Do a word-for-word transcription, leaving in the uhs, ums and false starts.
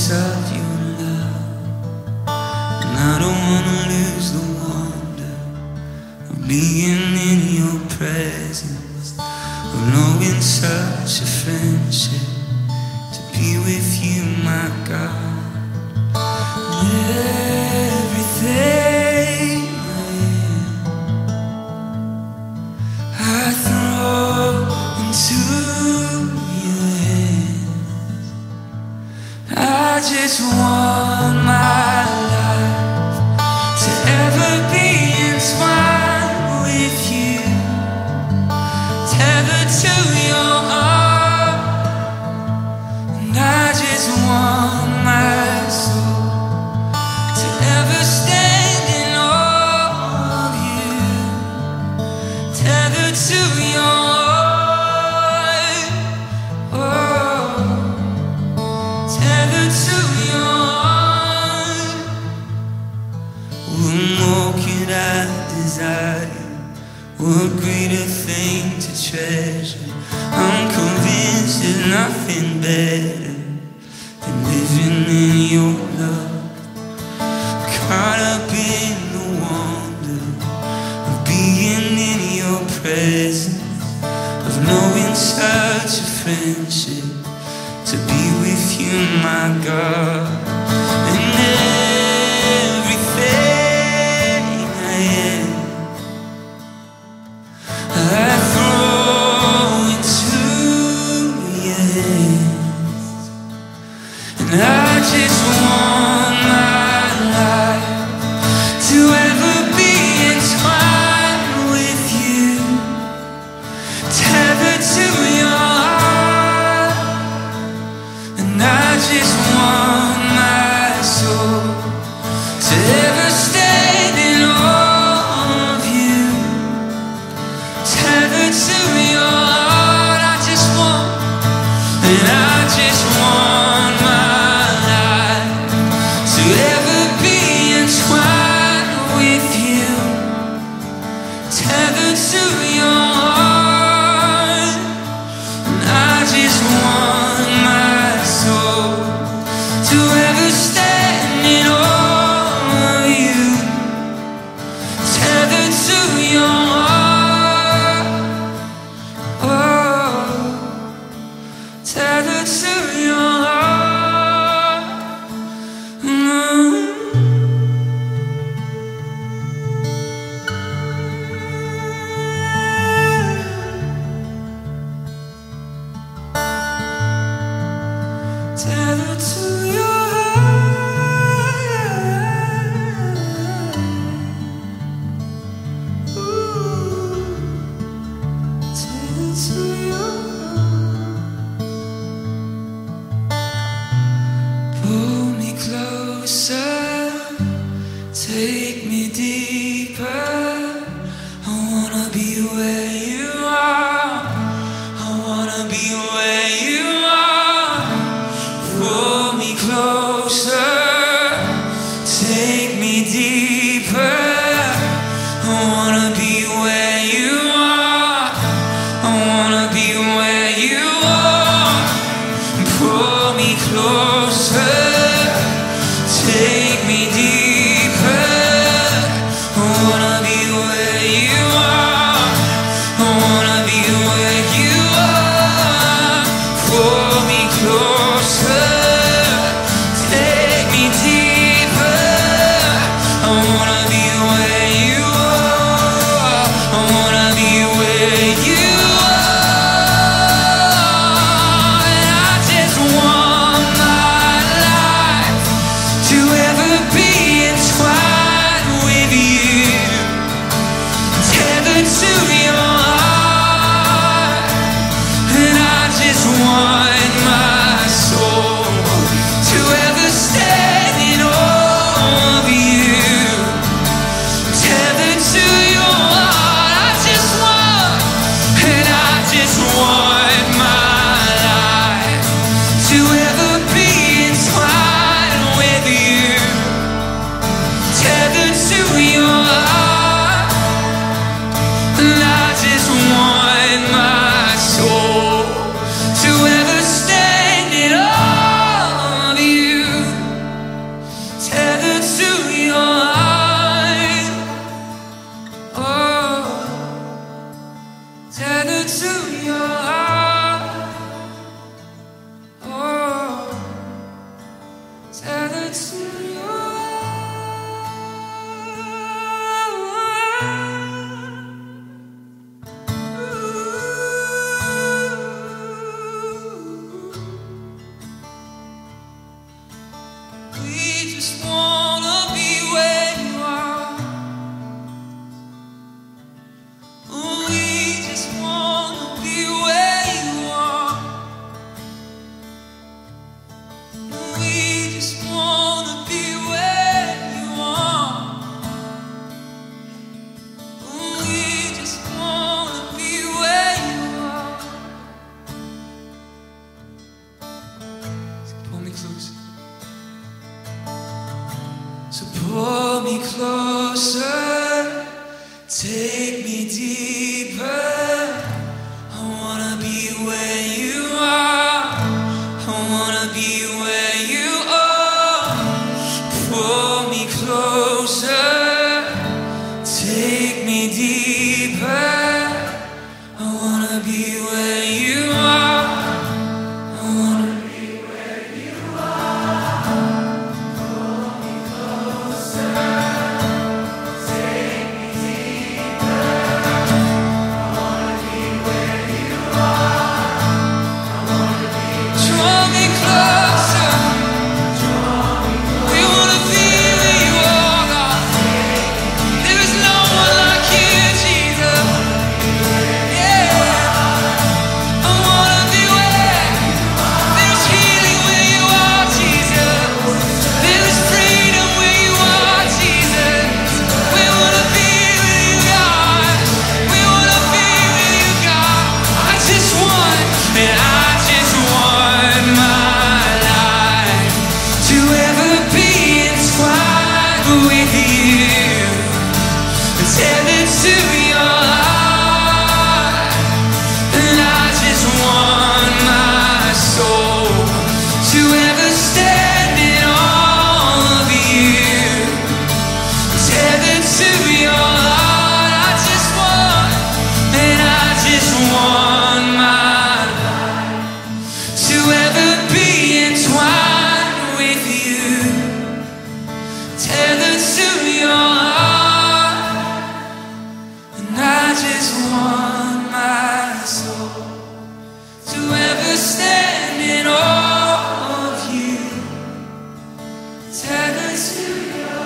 glimpse of your love, and I don't wanna lose the wonder of being in your presence, of knowing such a friendship, to be with you, my God. Everything I am, I throw into your hands. I just want my life to ever be entwined with you, tethered to your heart, and I just want my soul to ever stand in awe of you, tethered to your heart, oh, tethered to your heart. What more could I desire? What greater thing to treasure? I'm convinced there's nothing better than living in your love, caught up in the wonder of being in your presence, of knowing such a friendship, to be with you, my God. And everything I am, I throw into your hands, and I just want my life to ever be entwined with you, tethered to your heart, and I just want my soul to ever stand in awe of you, tethered to your heart. I just want, and I just want my life to ever be entwined with you, tethered to your heart, and I just want my soul to ever stand in awe of you, tethered to your heart, oh, tethered to your heart. Mm. Tethered to your heart. Ooh. Tethered to your heart. Pull me closer, take me deeper. I wanna be where you are, I wanna be where you are. Pull me closer, take me deeper. I wanna be where you are, I wanna be where you are. Pull me closer, take me deeper. I wanna be where you are, I wanna be where you are. Pull me closer, take me deeper. I wanna be where you are, I wanna be where you are. And I just want my life to ever be entwined with you, tethered to your heart. And I just want my just wanna be where you are. We just wanna be where you are. We just wanna be where you are. We just wanna be where you are. So pull me close. So pull me closer, take me deeper. I wanna be where you are. I wanna be where you are. Pull me closer, take me deeper. I wanna be where you are. I wanna be where you are. Pull me closer, take me deeper. I wanna be where you are. I wanna be draw me closer. We wanna be where you are, God. There is no one like you, Jesus. Yeah. I wanna be where there's healing where you are, Jesus. There is freedom where you are, Jesus. We wanna be with you, God. We wanna be with you, God. I just want, and I just want my life to ever be entwined with you, tethered to your heart. And I just want my soul to ever stand in all of you, tethered to your heart. I just want, and I just want my life to ever be entwined with you, tethered to your heart. And I just want my soul to ever stand in awe of you, tethered to your